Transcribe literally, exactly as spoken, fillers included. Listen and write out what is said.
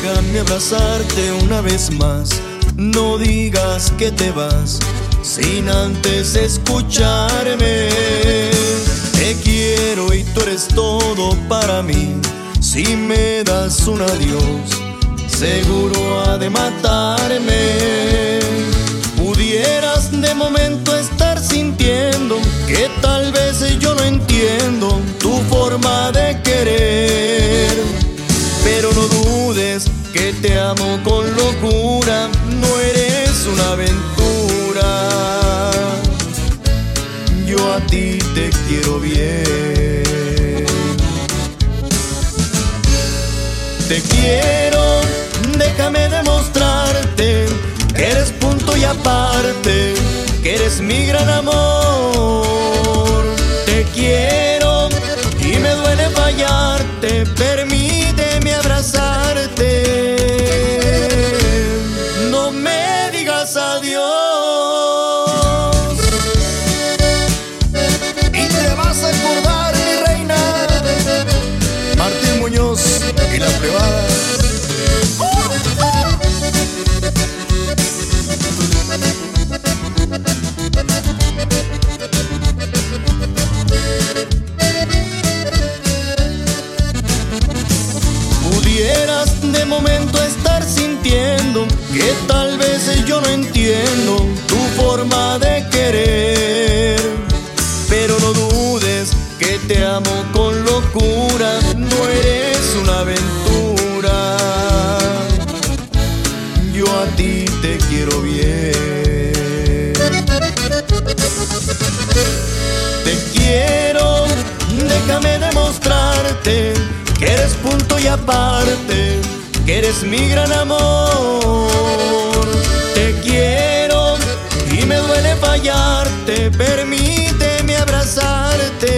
déjame abrazarte una vez más. No digas que te vas sin antes escucharme. Te quiero y tú eres todo para mí. Si me das un adiós, seguro ha de matarme. Pudieras de momento estar sintiendo que tal vez yo no entiendo tu forma de querer, pero no dudes que te amo con locura. No eres una aventura, yo a ti te quiero bien. Te quiero, déjame demostrarte que eres punto y aparte, que eres mi gran amor. Te quiero y me duele fallarte, permíteme abrazarte. No me digas adiós y te vas a acordar, mi reina. Martín Muñoz y la privada. Pudieras de momento estar sintiendo que tal vez yo no entiendo tu forma de querer, pero no dudes que te amo con locura. No eres una aventura, yo a ti te quiero bien. Te quiero, déjame demostrarte que eres punto y aparte, que eres mi gran amor. Te quiero y me duele fallarte, permíteme abrazarte.